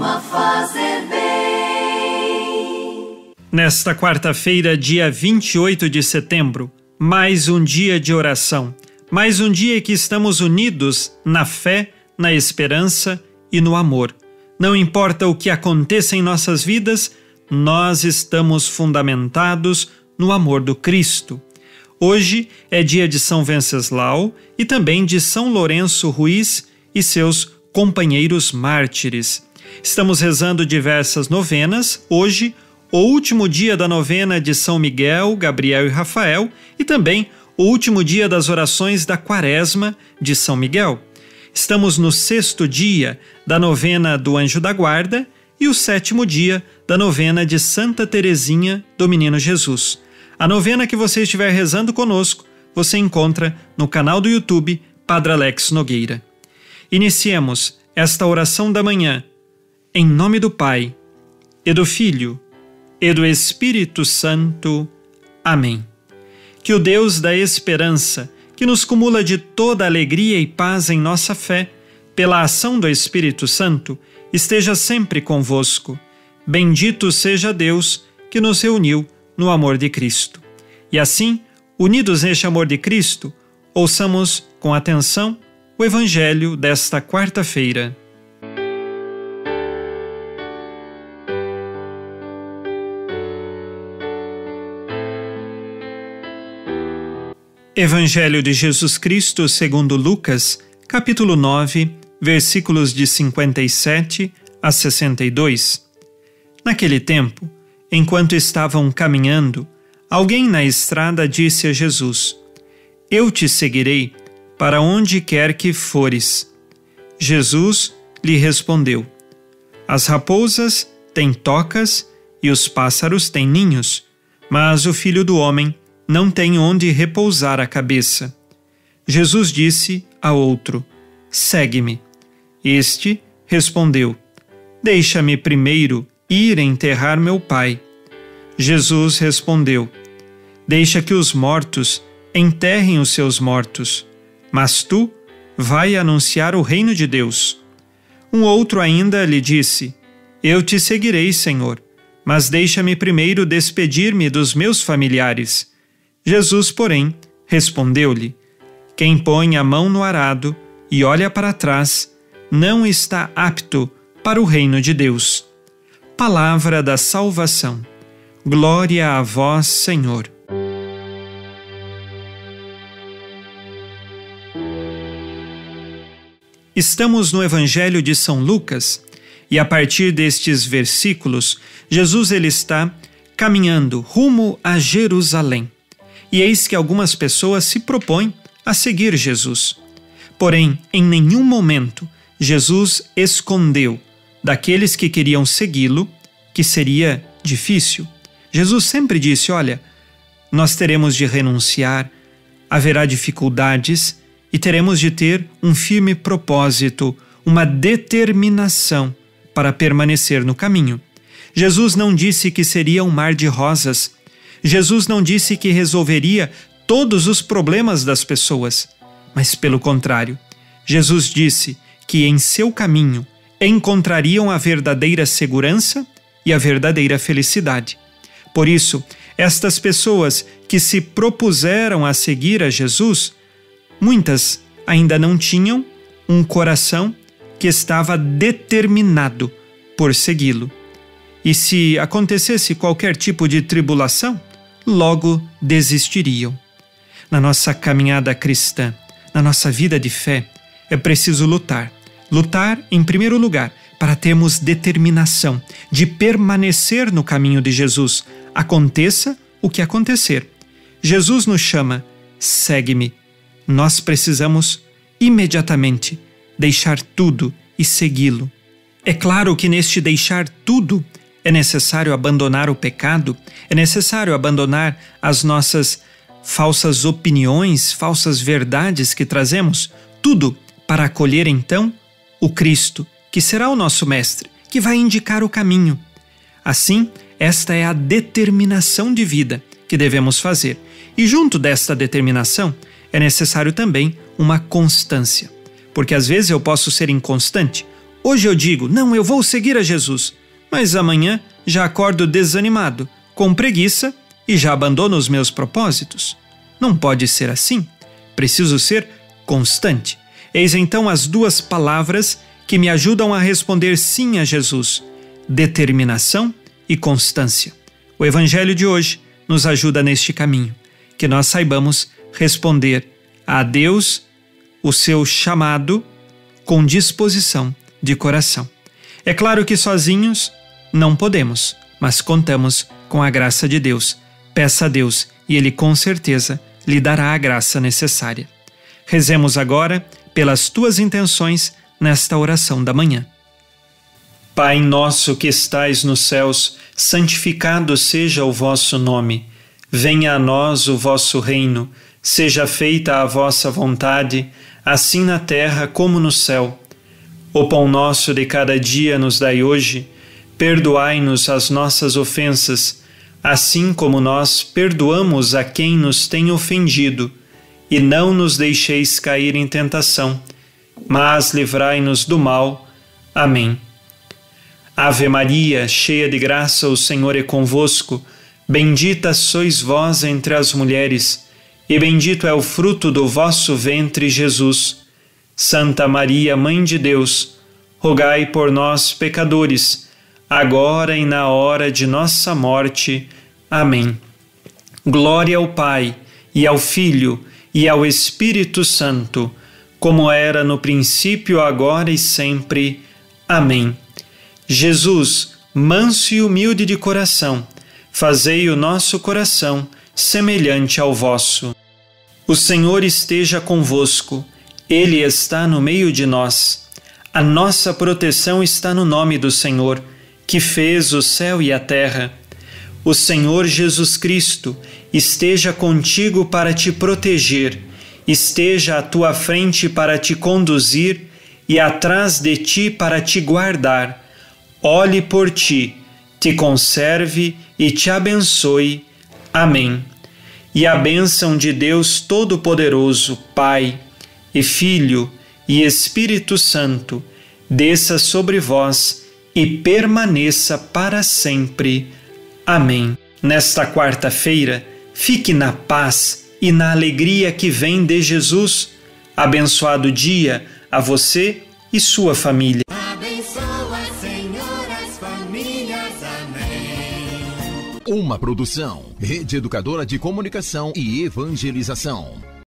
a fazer bem. Nesta quarta-feira, dia 28 de setembro, mais um dia de oração, mais um dia que estamos unidos na fé, na esperança e no amor. Não importa o que aconteça em nossas vidas, nós estamos fundamentados no amor do Cristo. Hoje é dia de São Venceslau e também de São Lourenço Ruiz e seus companheiros mártires. Estamos rezando diversas novenas. Hoje, o último dia da novena de São Miguel, Gabriel e Rafael e também o último dia das orações da Quaresma de São Miguel. Estamos no 6º dia da novena do Anjo da Guarda e o 7º dia da novena de Santa Teresinha do Menino Jesus. A novena que você estiver rezando conosco, você encontra no canal do YouTube Padre Alex Nogueira. Iniciemos esta oração da manhã, em nome do Pai, e do Filho, e do Espírito Santo. Amém. Que o Deus da esperança, que nos cumula de toda alegria e paz em nossa fé, pela ação do Espírito Santo, esteja sempre convosco. Bendito seja Deus que nos reuniu no amor de Cristo. E assim, unidos neste amor de Cristo, ouçamos com atenção o Evangelho desta quarta-feira. Evangelho de Jesus Cristo segundo Lucas, capítulo 9, versículos de 57 a 62. Naquele tempo, enquanto estavam caminhando, alguém na estrada disse a Jesus: Eu te seguirei para onde quer que fores. Jesus lhe respondeu: As raposas têm tocas e os pássaros têm ninhos, mas o Filho do Homem não tem onde repousar a cabeça. Jesus disse a outro: Segue-me. Este respondeu: Deixa-me primeiro ir enterrar meu pai. Jesus respondeu: Deixa que os mortos enterrem os seus mortos, mas tu vai anunciar o reino de Deus. Um outro ainda lhe disse: Eu te seguirei, Senhor, mas deixa-me primeiro despedir-me dos meus familiares. Jesus, porém, respondeu-lhe: Quem põe a mão no arado e olha para trás, não está apto para o reino de Deus. Palavra da salvação. Glória a vós, Senhor. Estamos no Evangelho de São Lucas e a partir destes versículos, Jesus ele está caminhando rumo a Jerusalém. E eis que algumas pessoas se propõem a seguir Jesus. Porém, em nenhum momento, Jesus escondeu daqueles que queriam segui-lo que seria difícil. Jesus sempre disse: olha, nós teremos de renunciar, haverá dificuldades e teremos de ter um firme propósito, uma determinação para permanecer no caminho. Jesus não disse que seria um mar de rosas. Jesus não disse que resolveria todos os problemas das pessoas, mas pelo contrário, Jesus disse que em seu caminho encontrariam a verdadeira segurança e a verdadeira felicidade. Por isso, estas pessoas que se propuseram a seguir a Jesus, muitas ainda não tinham um coração que estava determinado por segui-lo. E se acontecesse qualquer tipo de tribulação, logo desistiriam. Na nossa caminhada cristã, na nossa vida de fé, é preciso lutar. Lutar, em primeiro lugar, para termos determinação de permanecer no caminho de Jesus, aconteça o que acontecer. Jesus nos chama: segue-me. Nós precisamos imediatamente deixar tudo e segui-lo. É claro que neste deixar tudo é necessário abandonar o pecado, é necessário abandonar as nossas falsas opiniões, falsas verdades que trazemos, tudo para acolher então o Cristo, que será o nosso mestre, que vai indicar o caminho. Assim, esta é a determinação de vida que devemos fazer. E junto desta determinação, é necessário também uma constância. Porque às vezes eu posso ser inconstante. Hoje eu digo, não, eu vou seguir a Jesus, mas amanhã já acordo desanimado, com preguiça e já abandono os meus propósitos. Não pode ser assim. Preciso ser constante. Eis então as duas palavras que me ajudam a responder sim a Jesus: determinação e constância. O Evangelho de hoje nos ajuda neste caminho, que nós saibamos responder a Deus o seu chamado com disposição de coração. É claro que sozinhos não podemos, mas contamos com a graça de Deus. Peça a Deus e Ele com certeza lhe dará a graça necessária. Rezemos agora pelas tuas intenções nesta oração da manhã. Pai nosso que estais nos céus, santificado seja o vosso nome. Venha a nós o vosso reino. Seja feita a vossa vontade, assim na terra como no céu. O pão nosso de cada dia nos dai hoje. Perdoai-nos as nossas ofensas, assim como nós perdoamos a quem nos tem ofendido. E não nos deixeis cair em tentação, mas livrai-nos do mal. Amém. Ave Maria, cheia de graça, o Senhor é convosco. Bendita sois vós entre as mulheres, e bendito é o fruto do vosso ventre, Jesus. Santa Maria, Mãe de Deus, rogai por nós, pecadores, agora e na hora de nossa morte. Amém. Glória ao Pai, e ao Filho, e ao Espírito Santo, como era no princípio, agora e sempre. Amém. Jesus, manso e humilde de coração, fazei o nosso coração semelhante ao vosso. O Senhor esteja convosco, Ele está no meio de nós. A nossa proteção está no nome do Senhor, que fez o céu e a terra. O Senhor Jesus Cristo esteja contigo para te proteger, esteja à tua frente para te conduzir e atrás de ti para te guardar. Olhe por ti, te conserve e te abençoe. Amém. E a bênção de Deus Todo-Poderoso, Pai e Filho e Espírito Santo, desça sobre vós e permaneça para sempre. Amém. Nesta quarta-feira, fique na paz e na alegria que vem de Jesus. Abençoado dia a você e sua família. Abençoa, Senhor, as famílias. Amém. Uma produção, Rede Educadora de Comunicação e Evangelização.